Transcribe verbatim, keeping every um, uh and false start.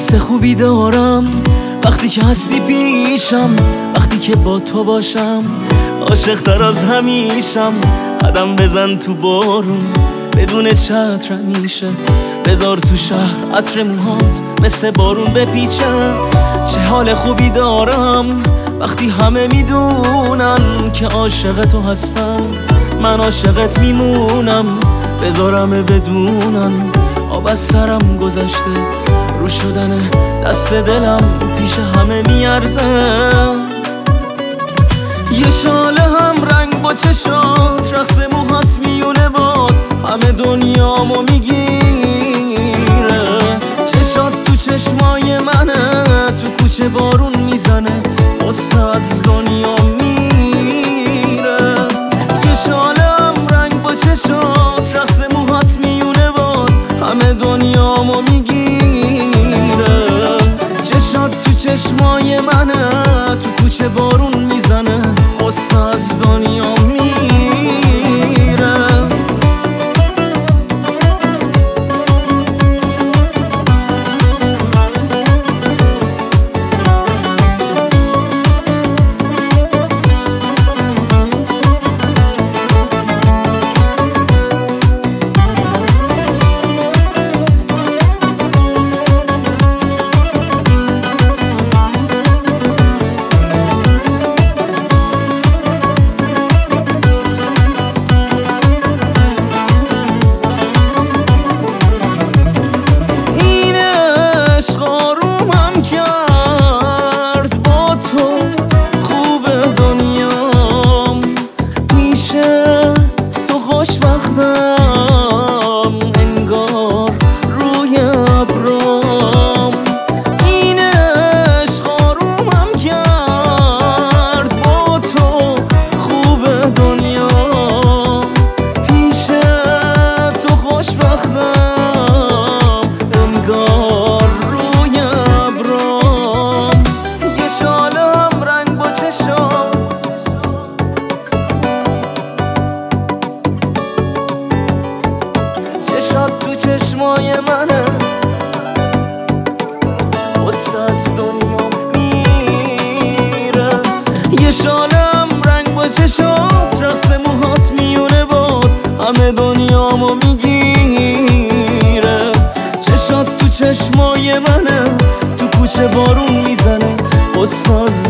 حس خوبی دارم وقتی که هستی پیشم، وقتی که با تو باشم عاشق تر از همیشم. قدم بزن تو بارون بدون چتر میشه، بذار تو شهر عطر موهات مثل بارون بپیچم. چه حال خوبی دارم وقتی همه میدونن که عاشق تو هستم، من عاشقت میمونم. بذارم بدونن آب از سرم گذشته، رو شدن دست دلم پیش همه میارزه. یه شاله هم رنگ با چشات، رقص موهات میونه باد همه دنیامو میگیره. چشات تو چشمای منه، تو کوچه بارون میزنه غصه از دنیا میره. یه شاله هم رنگ با چشات، رقص موهات میونه باد همه دنیامو میگیره. چشات تو چشمای منه، تو کوچه بارون میزنه غصه از دنیا میره. تو چشمای منه غصه از دنیا میره. یه شالم رنگ با چشات، رقص موهات میونه باد همه دنیامو میگیره. چشات تو چشمای منه، تو کوچه بارون میزنه غصه از